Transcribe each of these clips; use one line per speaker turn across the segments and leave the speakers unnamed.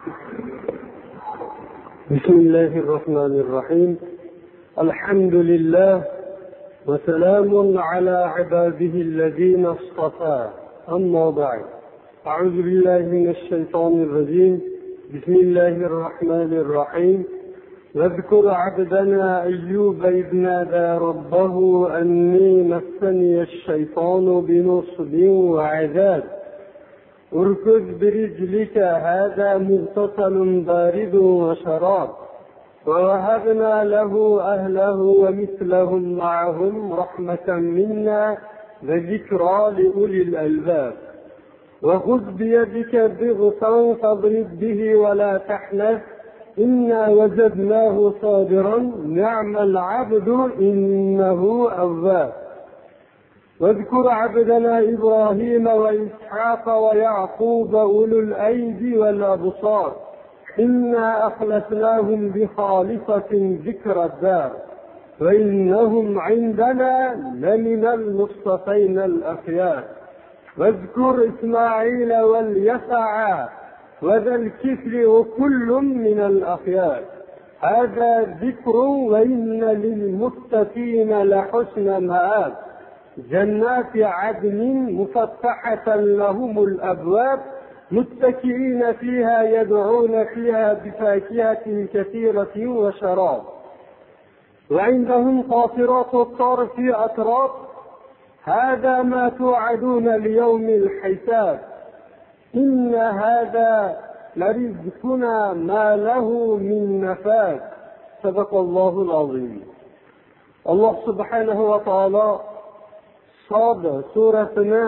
بسم الله الرحمن الرحيم. الحمد لله وسلام على عباده الذين اصطفى. أما بعد، أعوذ بالله من الشيطان الرجيم. بسم الله الرحمن الرحيم. واذكر عبدنا أيوب إذ نادى ربه أني مسني الشيطان بنصب وعذاب اركض برجلك هذا مغتسل بارد وشراب ووهبنا له أهله ومثلهم معهم رحمة منا وذكرى لأولي الألباب وخذ بيدك ضغطا فاضرب به ولا تحنث إنا وجدناه صابرا نعم العبد إنه أواب واذكر عبدنا إبراهيم وإسحاق ويعقوب أولو الأيدي والأبصار إنا أخلصناهم بخالصة ذكر الدار وإنهم عندنا لمن المصطفين الأخيار واذكر إسماعيل واليسع وذا الكفل وكل من الأخيار هذا ذكر وإن للمتقين لحسن مآب جنات عدن مفتحة لهم الأبواب متكئين فيها يدعون فيها بفاكهة كثيرة وشراب وعندهم قاصرات الطرف أتراب هذا ما توعدون ليوم الحساب إن هذا لرزقنا ما له من نفاد. صدق الله العظيم. الله سبحانه وتعالى Sad surasini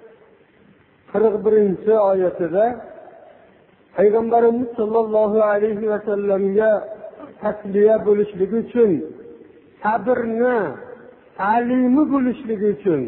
41-oyatida Payg'ambarimiz sollallohu alayhi va sallamga tasliya bo'lishligi uchun, sabrni ta'limi bo'lishligi uchun,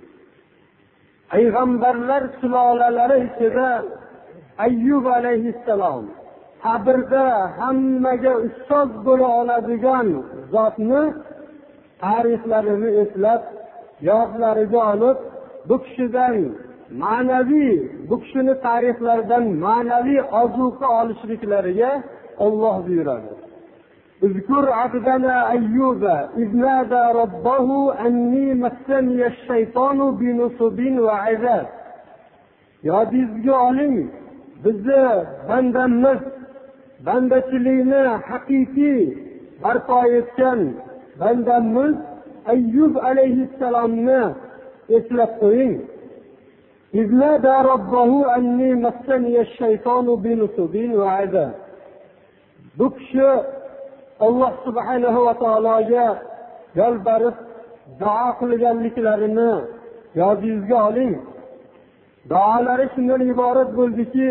payg'ambarlar sulolalari ichida Ayyub alayhissalom sabrda hammaga ustoz bo'la oladigan zotni tarixlarini eslab yodlariga olib, bu kishidan ma'naviy, bu kishini tarixlaridan ma'naviy ozuqa olishliklariga Alloh buyuradi. Uzkur abdana ayyuba iz nada robbahu anni massani ash-shaytonu binusbin va azab. Yodingizga oling, bizni bandamiz, bandachilikni haqiqiy barpo etgan bandamiz Ayyub alayhissalomni eslab qo'ying. İznada rabbahu anni massani ash-shaytonu binusbin va azab. Bu kishi Alloh subhanahu va taologa yolborib duo qilganliklarini yodingizga oling. Duolari shundan iborat bo'ldiki,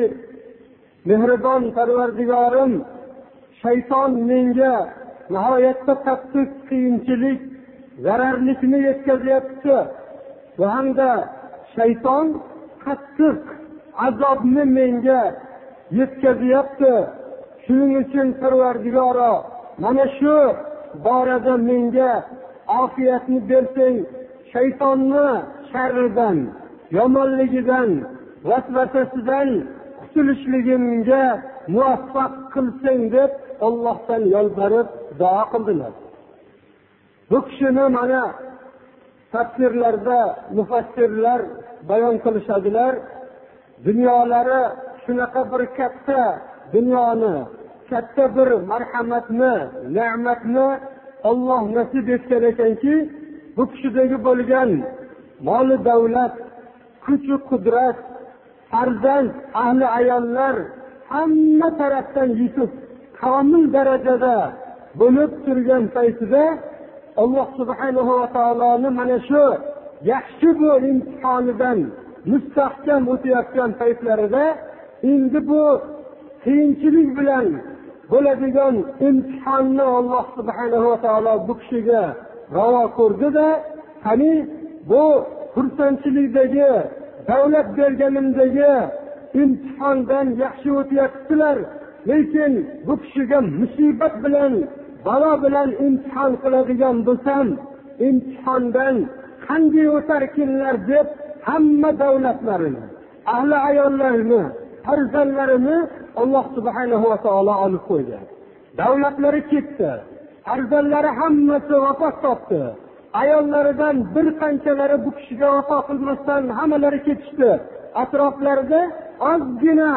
mehribon Parvardigorim, shayton menga nihoyatda qattiq qiyinchilik, zararlikni yetkazyapti va hamda shayton qattiq azobni menga yetkazyapti. Shuning uchun Parvardigoro, mana shu borada menga ofiyatni bersang, shaytonni sharridan, yomonligidan, vasvasasidan qutulishligimga muvaffaq qilsang deb Allohdan yolborib duo qildilar. Bu kishini mana tafsirlarda mufassirlar bayon qilishadilar. Dunyolari shunaqa bir katta dunyoni, katta bir marhamatni, ne'matni Alloh nasib etgan ekanki, bu kishidagi bo'lgan mol davlat, kuch qudrat, farzand, ahli ayollar hamma tarafdan yetib, komil darajada bo'lib turgan paytida Alloh subhanahu va taoloni mana shu yaxshi bu imtihonidan mustahkam o'tayotgan paytlarida endi bu qiyinchilik bilan bo'ladigan imtihonni Alloh subhanahu va taolo bu kishiga ravo ko'rdi-da, qani bu xursandchilikdagi, davlat berganimdagi imtihondan yaxshi o'tyaptilar, lekin bu kishiga musibat bilan, balo bilan imtihon qiladigan bo'lsam, imtihondan qanday o'tarkinlar deb hamma davlatlarini, ahli ayollarni, farzandlarini Alloh subhanahu va taolo olib qo'ydi. Davlatlari ketdi. Farzandlari hammasi vafot topdi. Ayollaridan bir qanchalari bu kishiga vafo qilmasdan hammalari ketishdi. Atroflarida ozgina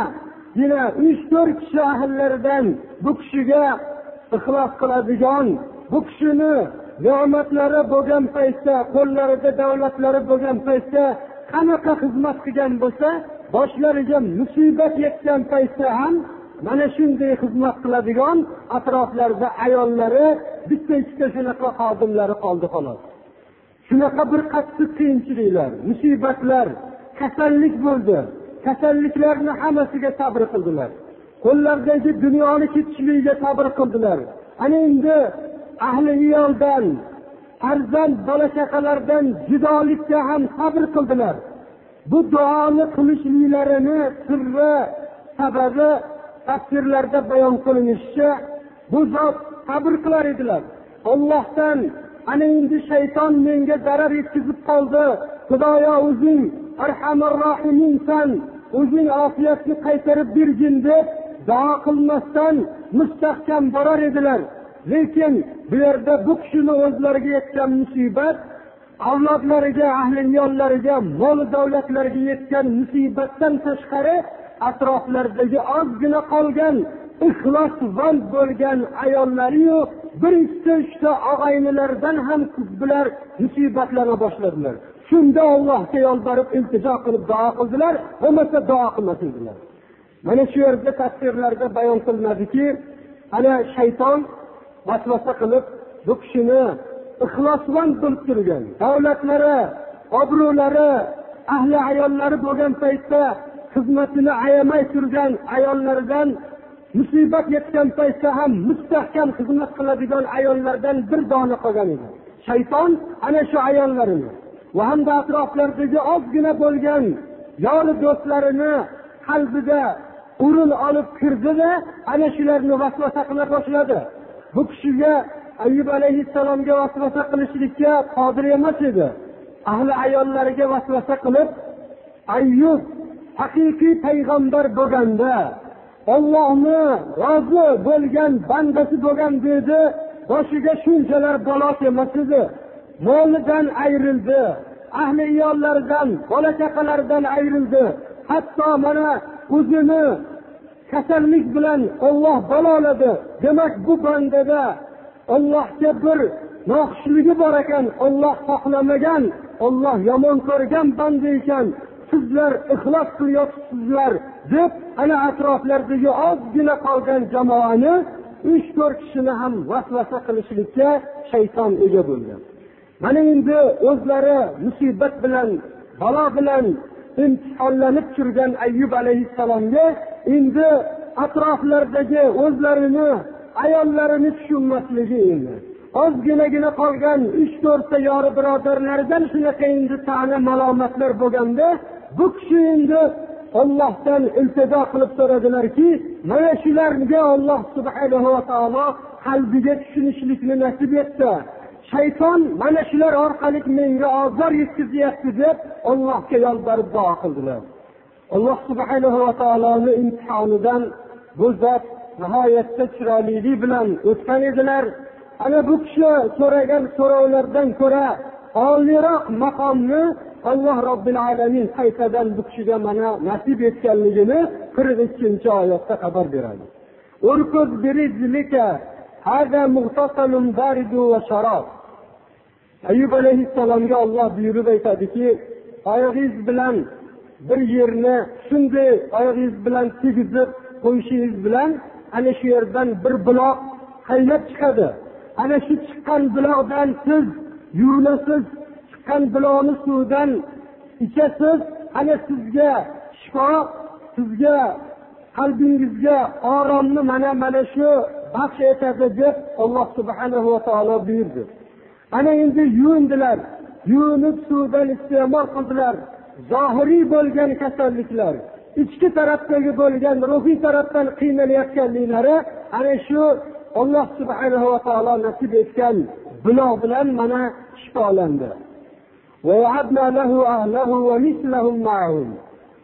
3-4 kishi ahllaridan bu kishiga ixlos qiladigan, bu kishini ne'matlari bo'lgan paytda, qo'llarida davlatlari bo'lgan paytda qanaqa xizmat qilgan bo'lsa, boshlariga musibat yetgan paytda ham mana shunday xizmat qiladigan atroflarda ayollari, bitta-ikkita shunaqa xodimlari qoldi xolos. Shunaqa bir qattiq qiyinchiliklar, musibatlar, kasallik bo'ldi. Kasalliklarni hammasiga sabr qildilar. Qo'llaridagi dunyoni ketishligiga sabr qildilar. Ana endi ahli iyoldan, farzand bola-chaqalardan judolikka ham sabr qildilar. Bu duoni qilishliklarini sirri, sababi tafsirlarda bayon qilinishicha, bu zot sabr qilar edilar. Allohdan ana endi shayton menga zarar yetkazib qoldi. Xudoyo o'zing Arhamur Rohiminsan, o'zing ofiyatni qaytarib bergin deb duo qilmasdan mustahkam borar edilar. Lekin bu yerda bu kishini o'zlariga yetgan musibat, avlodlariga, ahli yollariga, mol davlatlariga yetgan musibatdan tashqari atroflardagi ozgina qolgan ixlosvand bo'lgan ayollari-yu, bir ikkita uchta og'aynilardan ham bular musibatlana boshladilar. Shunda Allohga yolborib iltijo qilib duo qildilar, bo'lmasa duo qilmasdilar. Mana shu yerda tafsirlarda bayon qilinadiki, ana shayton vasvasa qilib bu kishini ixlosvand bo'lib turgan, davlatlari, obro'lari, ahli ayollari bo'lgan paytda xizmatini ayamay turgan ayollaridan musibat yetgan paytda ham mustahkam xizmat qiladigan ayollardan bir dona qolgan edi. Shayton ana shu ayollarini va hamda atroflardagi ozgina bo'lgan yoli do'stlarini qalbida o'rin olib kirdi-da, ana shularni vasvasa qila boshladi. Bu kishiga Ayyub alayhissalomga vasvasa qilishlikka qodir emas edi. Ahli ayollariga vasvasa qilib, Ayyub haqiqiy payg'ambar bo'lganda, Allohni rozi bo'lgan bandasi bo'lgan dedi, boshiga shunchalar balo emas edi. Molidan ayrildi, ahli ayollaridan, bola-chaqalaridan ayrildi. Hatto mana o'zini kasallik bilan Alloh baloladi. Demak, bu bandada Allohga bir noxushligi bor ekan, Alloh xohlamagan, Alloh yomon ko'rgan banda ekan. Sizlar ixlos qilyapsizlar deb ana atroflardagi ozgina qolgan jamoani 3-4 kishini ham vasvasa qilishlikka shayton ega bo'ldi. Mana endi o'zlari musibat bilan, balo bilan imtihonlanib turgan Ayyub alayhissalomga endi atroflardagi o'zlarini, ayollarini tushunmasligi endi. Ozginagina qolgan 3-4 ta yori birodarlaridan shunaqa endi ta'na malomatlar bo'lganda, bu kishi endi Allohdan iltijo qilib so'radilarki, mana shularga Alloh subhanahu va taolo qalbiga tushunishlikni nasib etdi. Shayton mana shular orqali menga ozor yetkazyapti deb Allohga yolborib duo qildilar. Alloh subhanahu va taoloning imtihonidan bu zot nihoyatda chiroyli bilan o'tgan edilar. Ana bu kishi so'ragan so'rovlardan ko'ra oliroq maqomni Alloh Robbil alamin qaytadan bu kishiga mana nasib etganligini 42-oyatda xabar beradi. Urkuz birizlika hada mughtasalun baridu va sharob. Ayyub alayhissalomga Alloh buyurib aytadiki, oyog'ingiz bilan bir yerni shunday oyog'ingiz bilan tegizib qo'yishingiz bilan ana shu yerdan bir buloq qaynab chiqadi. Ana shu chiqqan buloqdan siz yuvinasiz, chiqqan buloqni suvdan ichasiz, ana sizga shifo, sizga qalbingizga oromni mana shu baxsh etadi deb Alloh subhanahu va taolo buyurdi. Ana endi yuvindilar, yuvinib suvdan iste'mol qildilar. Zohiriy bo'lgan kasalliklar, ichki tarafdagi bo'lgan ruhiy tarafdan qiynalayotganliklari ana shu Alloh subhanahu va taolo nasib etgan buloq bilan mana shifolandi. Va wa'adna lahu ahlahu wa mislahum ma'hum.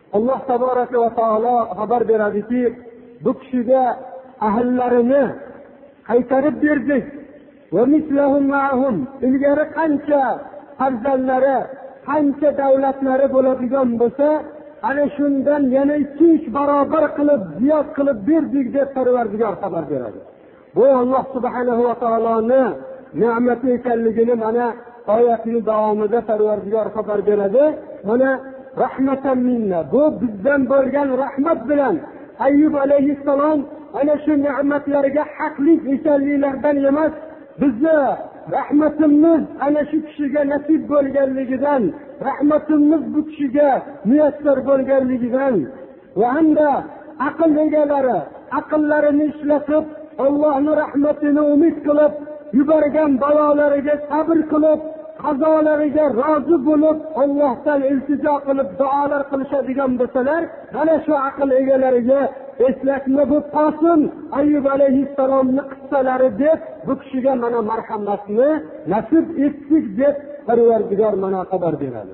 Alloh taboraka va taolo xabar beradiki, bu kishiga ahllarini qaytarib berdik. Va mislahum ma'hum, ilgari qancha farzandlari, qancha davlatlari bo'ladigan bo'lsa, ana shundan yana 2-3 barobar qilib ziyod qilib berdik deb Parvardigor xabar beradi. Bu Alloh subhanahu va taoloning ne'mati ekanligini mana oyatning davomida Parvardigor xabar beradi. Mana rahmatan minna, bu bizdan bo'lgan rahmat bilan Ayyub alayhissalom ana shu ne'matlarga haqli ekanliklaridan emas, bizni rahmatimiz ana shu kishiga nasib bo'lganligidan, rahmatimiz bu kishiga muyassar bo'lganligidan va hamda aql egalari aqllarini ishlatib Allohning rahmatini umid qilib yuborgan balolariga sabr qilib, qazolariga rozi bo'lib Allohdan iltijo qilib duolar qilishadigan bo'lsalar, mana shu aql egalariga eslatma bo'lib qolsin Ayyub alayhissalomning qissalari deb bu kishiga mana marhamatni nasib etdik deb Parvardigor mana xabar beradi.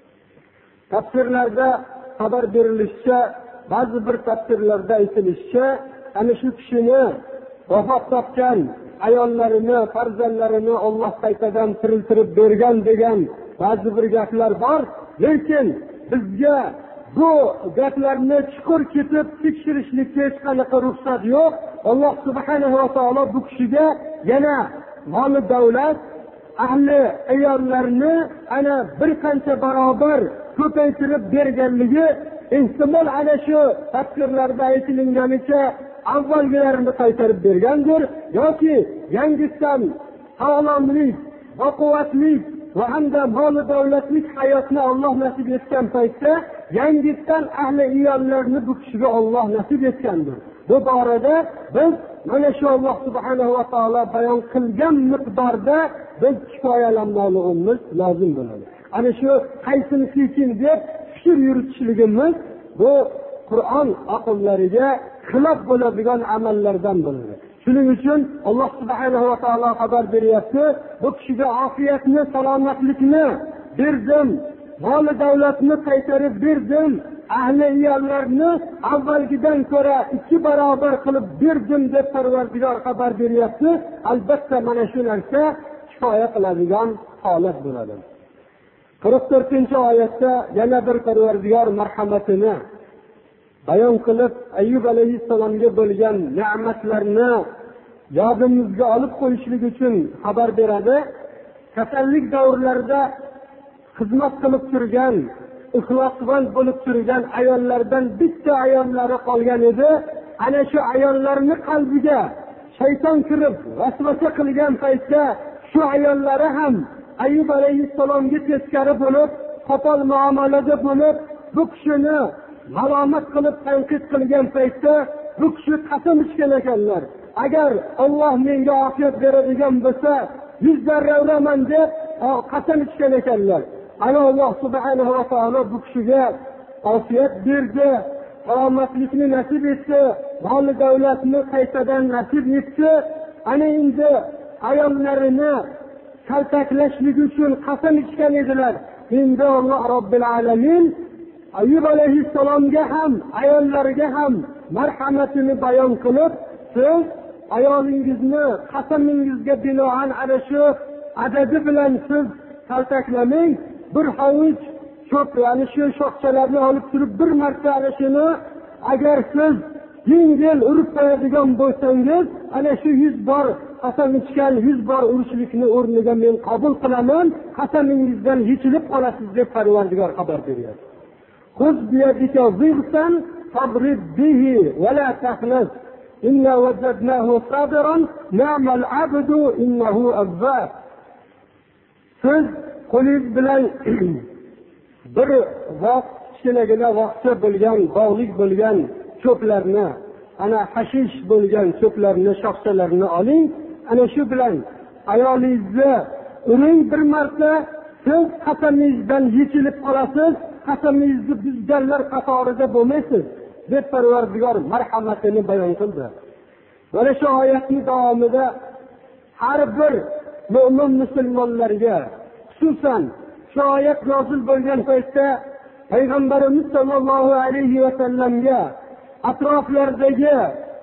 Tafsirlarda xabar berilishicha, ba'zi bir tafsirlarda aytilishicha, ana shu kishini vafot topgan ayollarini, farzandlarini Alloh qaytadan tiriltirib bergan degan ba'zi bir gaplar bor, lekin bizga bu gaplarni chuqur ketib tekshirishlikka hech qanaqa ruxsat yo'q. Alloh subhanahu va taolo bu kishiga yana mol davlat, ahli ayollarni ana bir qancha barobar ko'paytirib berganligi ehtimol ana shu tafsirlarda aytilinganicha avvalgilarini qaytarib bergandir yoki yangisidan sog'lomlik, baquvvatlik va hamda mol davlatlik hayotni Alloh nasib etgan paytda yangisidan ahli ayollarni bu kishiga Alloh nasib etgandir. Bu borada biz mana shu Alloh subhanahu va taolo bayon qilgan miqdorda biz kifoyalanmoqligimiz lozim bo'ladi. Ana shu qaysinisi ekan deb fikr yuritishligimiz bu Qur'on aqllariga xilof bo'ladigan amallardan bo'ladi. Shuning uchun Alloh subhanahu va taolo xabar beryapti, bu kishiga ofiyatni, salomatlikni berdim, mol davlatni qaytarib berdim, ahli ayollarni avvalgidan ko'ra 2 barobar qilib berdim deb Parvardigor xabar beryapti. Albatta mana shu narsa kifoya qiladigan holat bo'ladi. 44-oyatda yana bir Parvardigor marhamatini bayon qilib, Ayyub alayhissalomga bo'lgan ne'matlarni yodimizga olib qo'yishlik uchun xabar beradi. Kasallik davrlarida xizmat qilib turgan, ixlosmand bo'lib turgan ayollardan bitta ayollari qolgan edi. Ana shu ayollarning qalbiga shayton kirib vasvasa qilgan paytda shu ayollari ham Ayyub alayhissalomga teskari bo'lib, qo'pol muomalada bo'lib, bu kishini malomat qilib tanqid qilgan paytda bu kishi qasam ichgan ekanlar. Agar Alloh menga ofiyat beradigan bo'lsa, 100 darra uraman deb qasam ichgan ekanlar. Ana Alloh subhanahu va taolo bu kishiga ofiyat berdi, salomatlikni nasib etdi, mol davlatni qaytadan nasib etdi. Ana endi ayollarini kaltaklashlik uchun qasam ichgan edilar. Endi Alloh robbil alamin Ayyub alayhissalomga ham, ayollariga ham marhamatini bayon qilib, siz ayolingizni qasamingizga binoan ana shu adadi bilan siz kaltaklamang, bir hovuch ko'p, ya'ni shu shoxchalarni olib turib bir marta ana shuni agar siz yengil urib qo'yadigan bo'lsangiz, ana shu 100 bor qasam ichgan 100 bor urishlikni o'rniga men qabul qilaman, qasamingizdan yechilib qolasiz deb Parvardigor xabar beryapti. خذ بيدك ضغطا فاضرب به ولا تخنس إنا وجدناه صابرا نعم العبد إنه أواب. Siz qo'lingiz bilan bir kichkinagina vaqtcha bo'lgan, bog'lik bo'lgan cho'plarni, ana hashish bo'lgan cho'plarni, shoxchalarini oling, ana shu bilan ayolingizni uring bir marta, siz qasamingizdan yechilib qolasiz, qasamingizni buzganlar qatorida bo'lmaysiz deb Parvardigor marhamatini bayon qildi. Mana shu oyatning davomida har bir mu'min musulmonlarga, xususan shu oyat nozil bo'lgan paytda payg'ambarimiz sollallohu alayhi vasallamga atroflardagi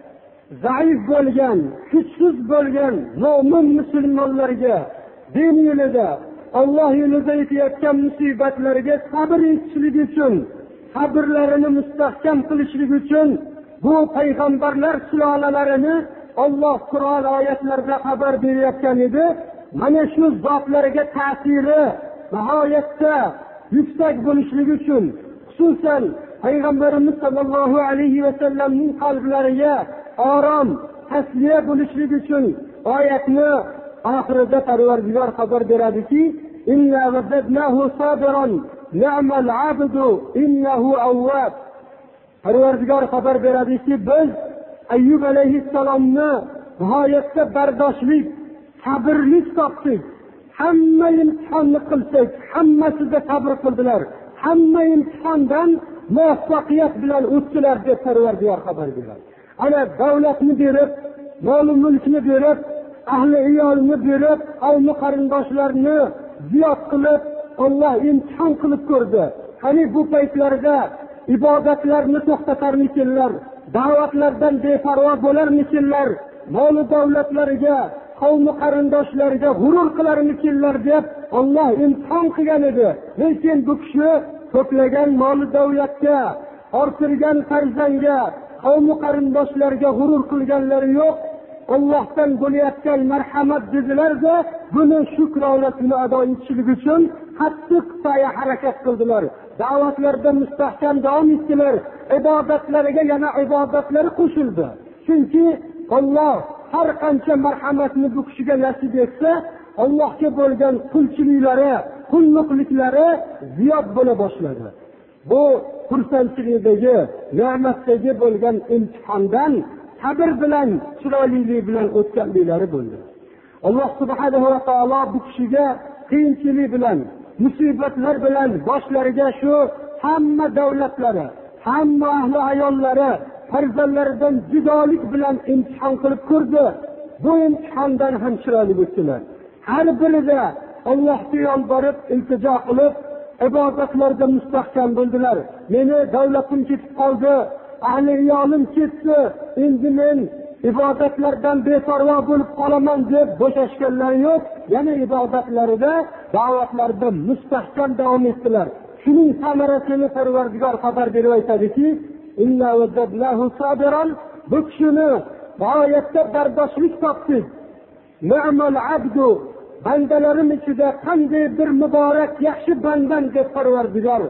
zaif bo'lgan, kuchsiz bo'lgan mo'min musulmonlarga din yo'lida, Alloh yo'lida yetayotgan musibatlarga sabr etishlik uchun, sabrlarini mustahkam qilishlik uchun bu payg'ambarlar sulolalarini Alloh Qur'on oyatlarida xabar berayotgan edi. Mana shu zotlarga ta'siri nihoyatda yuksak bo'lishligi uchun, xususan payg'ambarimiz sollallohu alayhi vasallamning qalblariga orom, tasliya bo'lishligi uchun oyatni oxirida Parvardigor xabar beradiki, inna wajadnahu sabiran ni'mal abdu innahu awwab. Parvardigor xabar beradiki, biz Ayyub alayhissalomni nihoyatda bardoshlik, sabrlik topdik. Hamma imtihonni qilsak, hammasida sabr qildilar. Hamma imtihondan muvaffaqiyat bilan o'tdilar deb Parvardigor xabar beradi. Ana davlatni berib, mol-mulkni berib, ahli iyolni berib, qavmi qarindoshlarni ziyod qilib, Alloh imtihon qilib ko'rdi. Qani bu paytlarda ibodatlarni to'xtatarmikinlar, da'vatlardan beparvo bo'larmikinlar, mol davlatlariga, qavmi qarindoshlariga g'urur qilarmikinlar deb Alloh imtihon qilgan edi. Lekin bu kishi to'plagan mol davlatga, orttirgan farzandga, qavmi qarindoshlarga g'urur qilganlari yo'q. Allohdan bo'layotgan marhamat dedilar-da, buni shukronasini ado etishlik uchun qattiq sa'y harakat qildilar. Da'vatlarda mustahkam davom etdilar. Ibodatlariga yana ibodatlari qo'shildi. Chunki Alloh har qancha marhamatni bu kishiga nasib etsa, Allohga bo'lgan qulchiliklari, qulluqliklari ziyod bo'la boshladi. Bu xursandchilikdagi, ne'matdagi bo'lgan imtihondan sabr bilan, chiroylilik bilan o'tganliklari bo'ldi. Alloh subhanahu va taolo bu kishiga qiyinchilik bilan, musibatlar bilan boshlariga shu hamma davlatlari, hamma ahli ayollari, farzandlaridan judolik bilan imtihon qilib ko'rdi. Bu imtihondan ham chiroyli o'tdilar. Har birida Allohga yolborib, iltijo qilib, ibodatlarda mustahkam bo'ldilar. Meni davlatim ketib qoldi, ahli iyolim ketdi, endi men ibodatlardan beparvo bo'lib qolaman deb bo'shashganlari yo'q. Yana ibodatlarida, da'vatlarda mustahkam davom etdilar. Shuning samarasini Parvardigor xabar berib aytadiki, inna wajadnahu sabiran, bu kishini g'oyatda bardoshlik topdik. Ni'mal abdu, bandalarim ichida qanday bir muborak, yaxshi bandan deb Parvardigor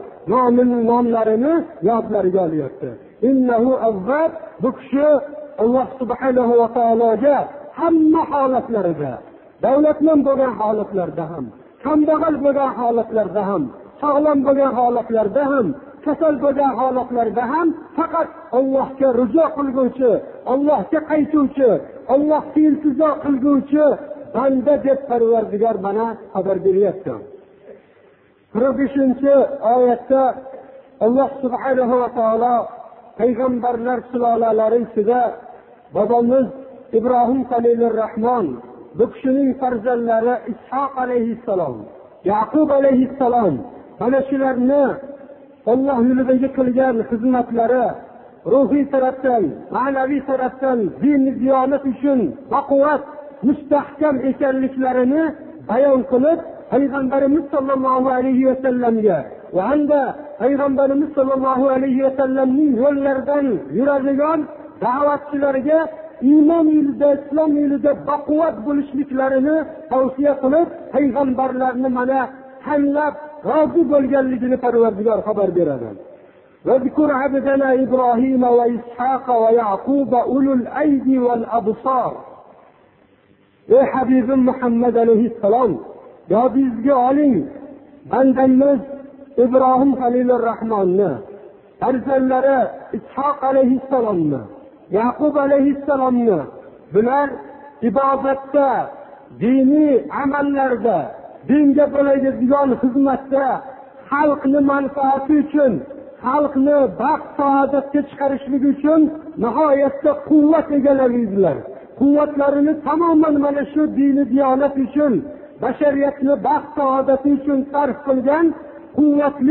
nomlarini yodlariga olyapti. Innahu awwab, bu kishi Alloh subhanahu va taologa hamma holatlarida, davlatman bo'lgan holatlarda ham, kambag'al bo'lgan holatlarda ham, sog'lom bo'lgan holatlarda ham, kasal bo'lgan holatlarda ham faqat Allohga rujo qilguvchi, Allohga qaytuvchi, Allohga iltijo qilguvchi banda deb Parvardigor mana xabar beryapti. 45-oyatda Alloh subhanahu va taolo payg'ambarlar sulolalari ichida bobomiz Ibrohim Xalilur Rahmon, bu kishining farzandlari Ishoq alayhissalom, Yaqub alayhissalom, mana shularni Alloh yo'lidagi qilgan xizmatlari, ruhiy tarafdan, ma'naviy tarafdan din diyonat uchun baquvvat, mustahkam ekanliklarini bayon qilib, payg'ambarimiz sollallohu alayhi vasallamga va hamda payg'ambarimiz sollallohu alayhi vasallamning yo'llaridan yuradigan da'vatchilarga iymon yo'lida, islom yo'lida baquvvat bo'lishliklarini tavsiya qilib, payg'ambarlarni mana tanlab rozi bo'lganligini Parvardigor xabar beradi. Vazkur abdana Ibrohim va Ishoq va Yaqub ulul aydi val absar. Ey Habibim Muhammad alayhissalom, yodingizga oling bandamiz Ibrohim Xalilur Rahmonni, farzandlari Ishoq alayhissalomni, Yaqub alayhissalomni. Bular ibodatda, diniy amallarda, dinga bo'ladigan xizmatda, xalqni manfaati uchun, xalqni baxt saodatga chiqarishlik uchun nihoyatda quvvat egallardilar. Quvvatlarini tamoman mana shu dini diyonat uchun, bashariyatni baxt saodati uchun sarf qilgan quvvatli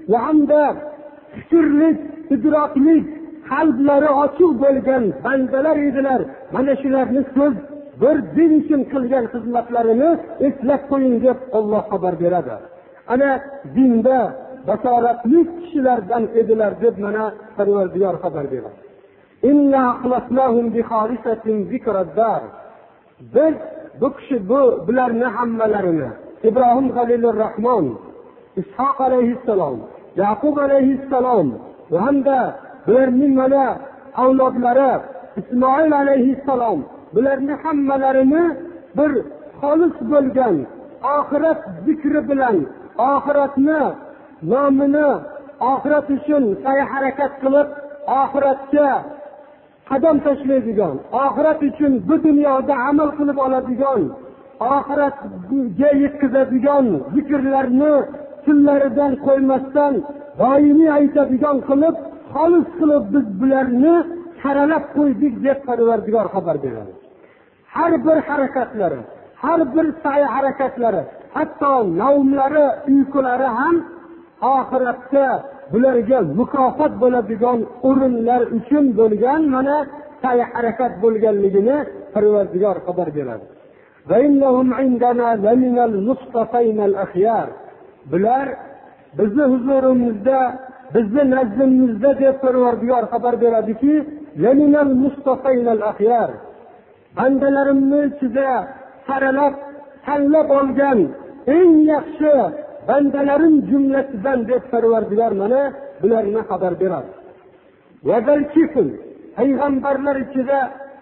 va hamda fikrlik, idroklik, qalblari ochiq bo'lgan bandalar edilar. Mana shularni so'z bir din uchun qilgan xizmatlarini eslab qo'ying deb Alloh xabar beradi. Ana dinda basoratli kishilardan edilar deb mana Parvardigor xabar beradi. Inna axlasnahum bi khalisatin zikrad-dar. Biz bu kishi bularni hammalarini Ibrohim Xalilur Rahmon, Ishoq alayhissalom, Yaqub alayhissalom va hamda bularning mana avlodlari Ismoil alayhissalom, bularni hammalarini bir xolis bo'lgan oxirat zikri bilan oxiratni nomini oxirat uchun sa'y-harakat qilib oxiratga qadam tashlaydigan, oxirat uchun bu dunyoda amal qilib oladigan, oxiratga yetkazadigan zikrlarni tillaridan qo'ymasdan doimiy aytadigan qilib, xolis qilib biz bularni saralab qo'ydik deb Parvardigor xabar beradi. Har bir harakatlari, har bir sa'y-harakatlari, hatto navmlari, uyqulari ham oxiratda bularga mukofot bo'ladigan o'rinlar uchun bo'lgan mana sa'y-harakat bo'lganligini Parvardigor xabar beradi. Va innahum indana laminal mustafaynal akhyar. Bular bizni huzurimizda, bizni nazdimizda deb Parvardigor xabar beradiki, laminal mustafaynal akhyar. Bandalarimni ichida saralab, tanlab olgan eng yaxshi bandalarim jumlasidan deb Parvardigor mana bularni xabar beradi. Va zalkifil, payg'ambarlar ichida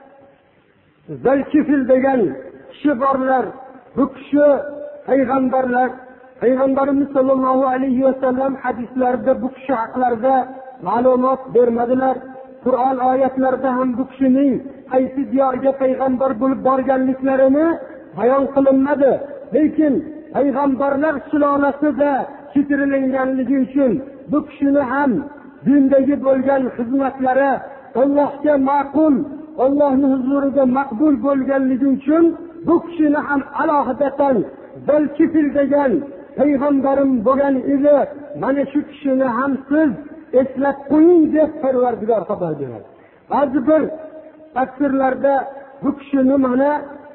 zalkifil degan kishi borlar. Bu kishi payg'ambarlar, Payg'ambarimiz sollallohu alayhi va sallam hadislarida bu kishi haqlarida ma'lumot bermadilar. Qur'on oyatlarida ham bu kishining qaysi diyorga payg'ambar bo'lib borganliklarini bayon qilinmadi. Lekin payg'ambarlar sulolasida keltirilganligi uchun bu kishini ham dindagi bo'lgan xizmatlari Allohga ma'qul, Allohning huzurida maqbul bo'lganligi uchun bu kishini ham alohidatan Zalkifil degan payg'ambarim bo'lgan edi. Mana shu kishini ham siz eslab qo'ying deb Parvardigor xabar beradi. Ba'zi bir tafsirlarda bu kishini mana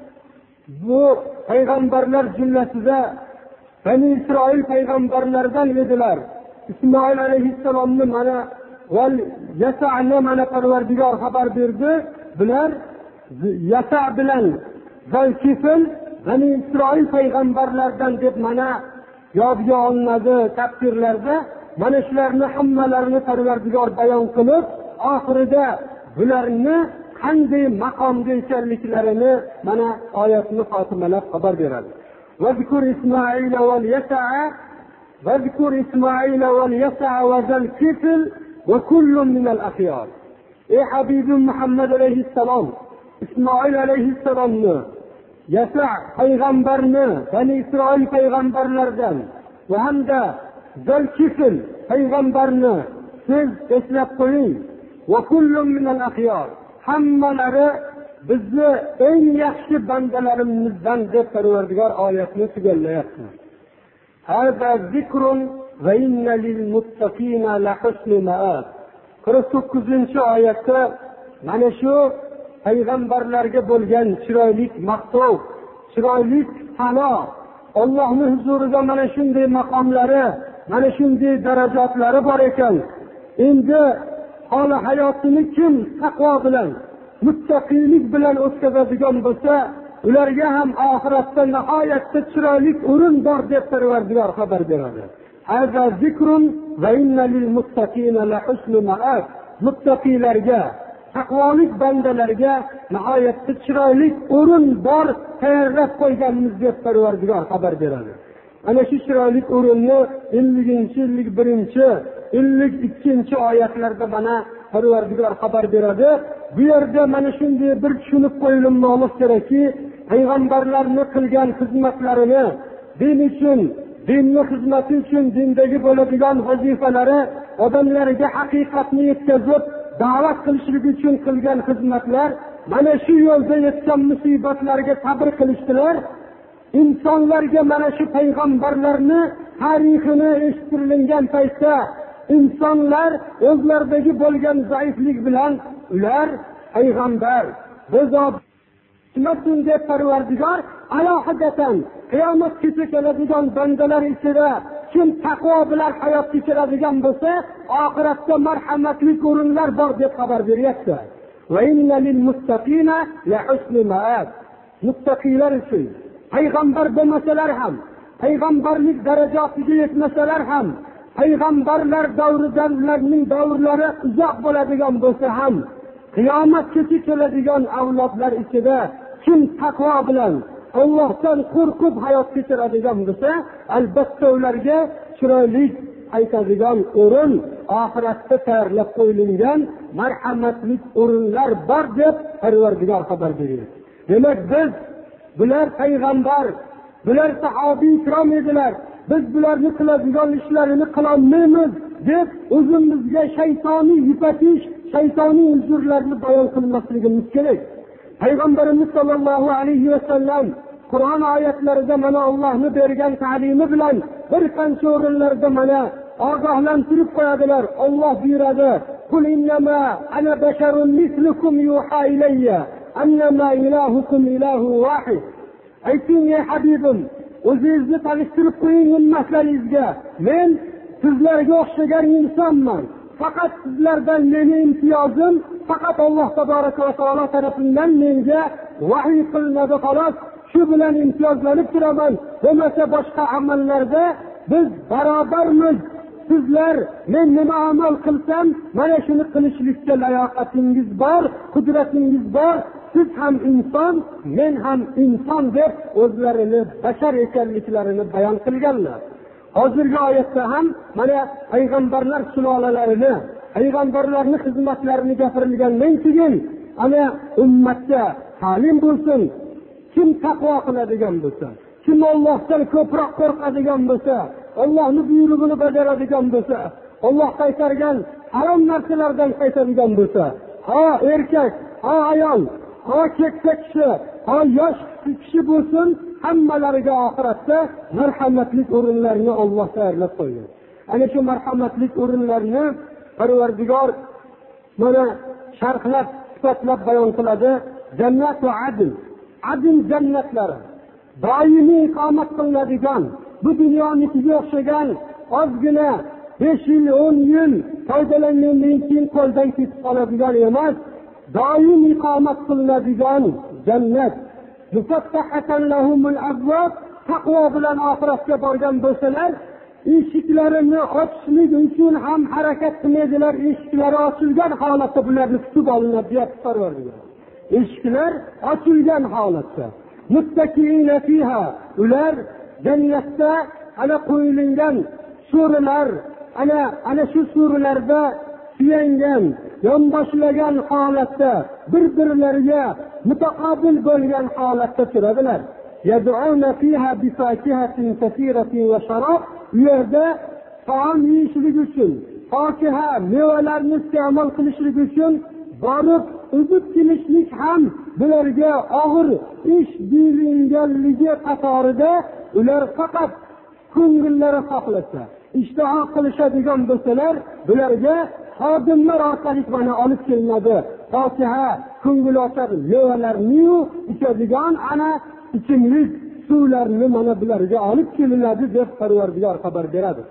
bu payg'ambarlar jumlasida Bani Isroil payg'ambarlaridan edilar. Ismoil alayhissalomni mana val Yasa'ni mana Parvardigor xabar berdi. Bular Yasa bilan Zalkifil Bani Isroil payg'ambarlardan deb mana yodga olinadi tafsirlarda. Mana shularni hammalarini Parvardigor bayon qilib, oxirida bularni qanday maqomga ekanliklarini mana oyatni xotimalab xabar beradi. Vazkur Ismoila val Yasa'a, vazkur Ismoila val Yasa'a va Zalkifil va kullun minal akhyar. Ey Habibim Muhammad alayhissalom, Ismoil alayhissalomni, Yasa payg'ambarni, Bani Isroil payg'ambarlardan va hamda Zalkifil payg'ambarni siz eslab qo'ying. Va kullun minal akhyar. Hammalari bizni eng yaxshi bandalarimizdan deb Parvardigor oyatni tugallayapti. Hada zikrun va inna lil muttaqina la husnu ma'ab. 49-oyatda mana shu payg'ambarlarga bo'lgan chiroyli maqtov, chiroyli sano, Allohning huzurida mana shunday maqomlari, mana shunday darajotlari bor ekan. Endi holi hayotini kim taqvo bilan, muttaqiylik bilan o'tkazadigan bo'lsa, ularga ham oxiratda nihoyatda chiroyli o'rin bor deb Parvardigor xabar beradi. Hada zikrun va inna lil muttaqina la husnu ma'ab. Muttaqilarga, taqvolik bandalarga nihoyatda chiroyli o'rin bor tayyorlab qo'yganmiz deb Parvardigor xabar beradi. Ana shu chiroyli o'rinni 50-51, 52-oyatlarda mana Parvardigor xabar beradi. Bu yerda mana shunday bir tushunib qo'yilmoqligi kerakki, payg'ambarlarning qilgan xizmatlarini, din uchun, dinning xizmati uchun, dindagi bo'ladigan vazifalari, odamlarga haqiqatni yetkazib, da'vat qilishlik uchun qilgan xizmatlar, mana shu yo'lda yetgan musibatlarga sabr qilishdilar. insonlarga mana shu payg'ambarlarni tarixini eshittirilgan paytda insonlar o'zlaridagi bo'lgan zaiflik bilan ular payg'ambar deb Parvardigor alohidatan qiyomatgacha keladigan bandalar ichida kim taqvo bilan hayot kechiradigan bo'lsa, oxiratda marhamatli o'rinlar bor deb xabar beryapti. Va inna lil muttaqina la husnul ma'ab. Muttaqilar uchun payg'ambar bo'lmasalar ham, payg'ambarlik darajasiga yetmasalar ham, payg'ambarlar davridan ularning davrlari uzoq bo'ladigan bo'lsa ham, qiyomatgacha keladigan avlodlar ichida kim taqvo bilan Allohdan qo'rqib hayot kechiradigan bo'lsa, albatta ularga chiroyli aytadigan o'rin oxiratda tayyorlab qo'yilgan marhamatli o'rinlar bor deb Parvardigor xabar berdi. Demak biz bular payg'ambar, bular sahobiy ikrom edilar. Biz bularni qiladigan ishlarini qila olmaymiz deb o'zimizga shaytoniy yupatish, shaytoniy uzrlarni bayon qilmasligimiz kerak. Payg'ambarimiz sollallohu alayhi vasallam Qur'on oyatlarida mana Allohning bergan ta'limi bilan bir qancha o'rinlarda mana ogohlantirib qo'yadilar. Alloh buyuradi: "Qul innama ana basharun mislukum yuha ilayya annama ilahukum ilahu wahid." Ayting ey Habibim, o'zingizni tanishtirib qo'ying ummatlaringizga. Men sizlarga o'xshagan insonman. Faqat sizlardan mening imtiyozim faqat Alloh tabaraka va taolo tarafidan menga vahiy qilinadi xolos. Shu bilan imtiyozlanib turaman. Bo'lmasa boshqa amallarda biz barobarmiz. Sizlar men nima amal qilsam, mana shuni qilishlikka layoqatingiz bor, qudratingiz bor. Siz ham inson, men ham inson deb o'zlarini bashar ekanliklarini bayon qilganlar. Hozirgi oyatda ham mana payg'ambarlar sulolalarini, payg'ambarlarning xizmatlarini gapirilgandan keyin ana ummatga ta'lim bo'lsin. Kim taqvo qiladigan bo'lsa, kim Allohdan ko'proq qo'rqadigan bo'lsa, Allohning buyrug'ini bajaradigan bo'lsa, Alloh qaytargan harom narsalardan qaytadigan bo'lsa, ha erkak, ha ayol, ha keksa kishi, ha yosh kishi bo'lsin, hammalariga oxiratda marhamatli o'rinlarni Alloh tayyorlab qo'ygan. Ana shu marhamatli o'rinlarni Parvardigor mana sharhlab, sifatlab bayon qiladi. Jannat va adl. Adl jannatlari doimiy iqomat qilinadigan, bu dunyonikiga o'xshagan ozgina 5 yil, 10 yil foydalangandan keyin qo'ldan ketib qoladigan emas, doim iqomat qilinadigan jannat. Mufattahatan lahumul abwab. Taqvo bilan oxiratga borgan bo'lsalar, eshiklarini ochishlik uchun ham harakat qilmaydilar. Eshiklari ochilgan holatda bularni kutib olinadi deb Parvardigor. Eshiklar ochilgan holatda. Muttaqiina fiha. Ular jannatda ana qo'yilgan suralar, ana shu suralarda suyangan, yonboshlagan holatda bir-birlariga mutaqobil bo'lgan holatda turadilar. Yad'una fiha bi fakihatin kathiratin va sharob. U yerda taom yeyishlik uchun, fakiha mevalarni iste'mol qilishlik uchun borib o'zib kelishlik ham bularga og'ir ish deyilganligi qatorida ular faqat ko'ngillari xohlasa, ishtaha qilishadigan bo'lsalar, bularga xodimlar orqali mana olib kelinadi. Fakiha ko'ngil ochar mevalarni ichadigan ana ichimlik suvlarni mana bularga olib kelinadi deb Parvardigor xabar beradi.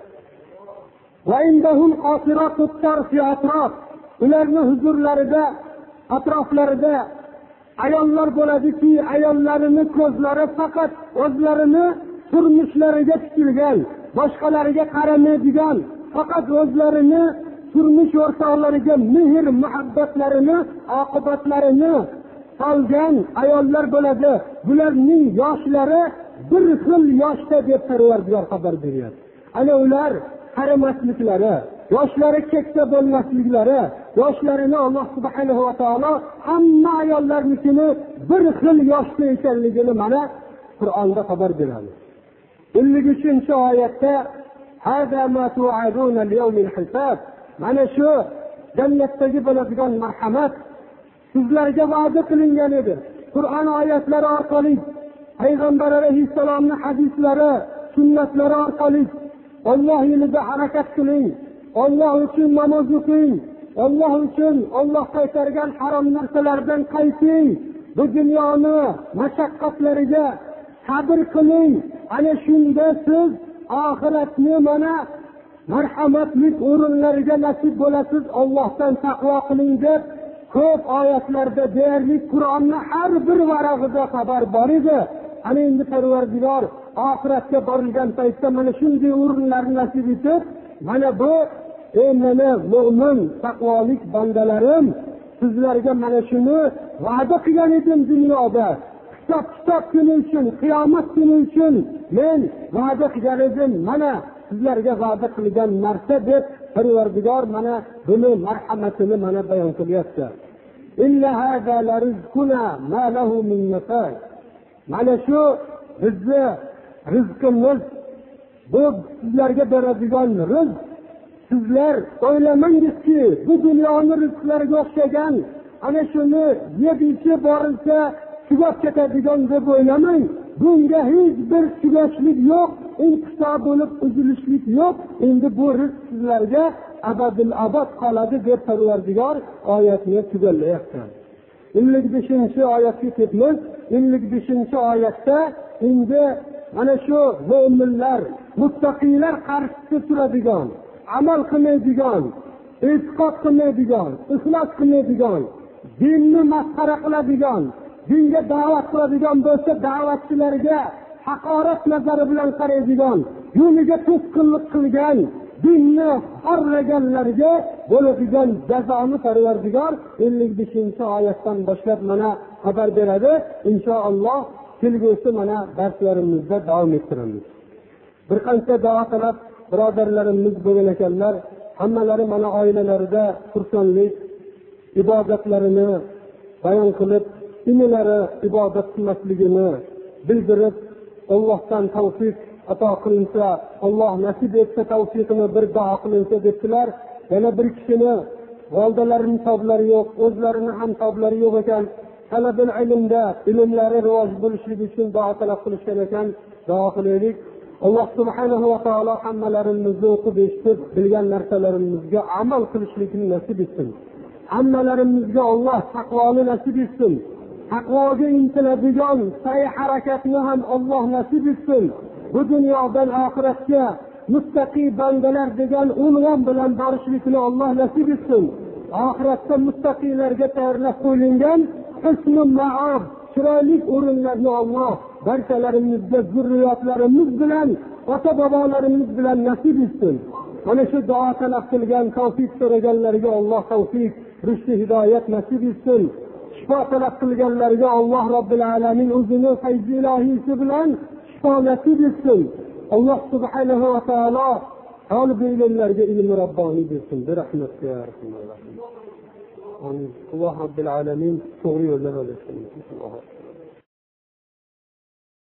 Va indahum qasiratut tarfi atrof. Ularning huzurlarida, atroflarida ayollar bo'ladiki, ayollarining ko'zlari faqat o'zlarini turmushlariga tikilgan, boshqalarga qaramaydigan, faqat o'zlarini turmush o'rtoqlariga mehr muhabbatlarini, oqibatlarini solgan ayollar bo'ladi. Bularning yoshlari bir xil yoshda deb Parvardigor xabar beryapti. Ana ular qaramasliklari, yoshlari keksa bo'lmasliklari, yoshlarini Alloh subhanahu va taolo hamma ayollarnikini bir xil yoshda ekanligini mana Qur'onda xabar beradi. 53-oyatda hada ma tu'aduna liyawmil hisab. Mana shu jannatdagi bo'ladigan marhamat sizlarga va'da qilingan edi. Qur'on oyatlari orqali, payg'ambar alayhissalomning hadislari, sunnatlari orqali Alloh yo'lida harakat qiling, Alloh uchun namoz o'qing, Alloh uchun Alloh qaytargan harom narsalardan qayting. Bu dunyoni mashaqqatlariga sabr qiling. Ana shunda siz oxiratni mana marhamatli o'rinlariga nasib bo'lasiz. Allohdan taqvo qiling deb ko'p oyatlarda deyarli Qur'onning har bir varag'ida xabar bor edi. Ana endi Parvardigor oxiratga borilgan paytda mana shunday o'rinlarni nasib etib, mana bu mana mo'min taqvolik bandalarim, sizlarga mana shuni va'da qilgan edim dunyoda. Kitob kuni uchun, qiyomat kuni uchun men va'da qilgan edim. Mana sizlarga va'da qilgan narsa deb Parvardigor mana buni marhamatini mana bayon qilyapti. Inna hada la rizquna ma lahu min nafad. Mana shu bizni rizqimiz, bu sizlarga beradigan rizq. Sizlar o'ylamangizki, bu dunyoning rizqlariga o'xshagan ana shuni yeb ichib borilsa tugab ketadigan deb o'ylamang. Bunga hech bir tugashlik yo'q, inqiso bo'lib uzilishlik yo'q. Endi bu rizq sizlarga abadil abad qoladi deb Parvardigor oyatni tugallayapti. 55-oyatga ketamiz. 55-oyatda endi mana shu mo'minlar, muttaqiylar qarshisida turadigan, amal qilmaydigan, e'tiqod qilmaydigan, ixlos qilmaydigan, dinni masxara qiladigan, dinga da'vat qiladigan bo'lsa da'vatchilarga haqorat nazari bilan qaraydigan, yo'liga to'sqinlik qilgan, dinni xorlaganlarga bo'ladigan jazoni Parvardigor 55-oyatdan boshlab mana xabar beradi. Inshaalloh kelgusi mana darslarimizda davom ettiramiz. Bir qancha duo qilib birodarlarimiz bo'lgan ekanlar, hammalari mana oilalarida xursandlik, ibodatlarini bayon qilib, inilari ibodat qilmasligini bildirib, Allohdan tavfiq ato qilinsa, Alloh nasib etsa tavfiqini bir duo qilinsa debdilar. Yana bir kishini valdalarining toblari yo'q, o'zlarining ham toblari yo'q ekan. Talabil ilmda ilmlari rivoj bo'lishligi uchun duo talab qilishgan ekan. Duo qilaylik. Alloh subhanahu va taolo hammalarimizni o'qib eshitib bilgan narsalarimizga amal qilishlikni nasib etsin. Hammalarimizga Alloh taqvoni nasib etsin. Taqvoga intiladigan sa'y harakatni ham Alloh nasib etsin. Bu dunyodan oxiratga muttaqi bandalar degan unvon bilan borishlikni Alloh nasib etsin. Oxiratda muttaqilarga tayyorlab qo'yilgan husnul ma'ob, chiroyli o'rinlarni Alloh barchalarimizga, zurriyotlarimiz bilan, ota-bobolarimiz bilan nasib etsin. Mana shu duo talab qilgan, tavfiq so'raganlarga Alloh tavfiq, rushd, hidoyat nasib etsin. Shifo talab qilganlarga Alloh Robbil alamin o'zini fayzi ilohiysi bilan shifo nasib etsin. Alloh subhanahu va taolo talib ilmlarga ilm robboniy bersin. Bi rahmatiga ya rahmanir rahim. Alloh Robbil alamin to'g'ri yo'ldan olsin.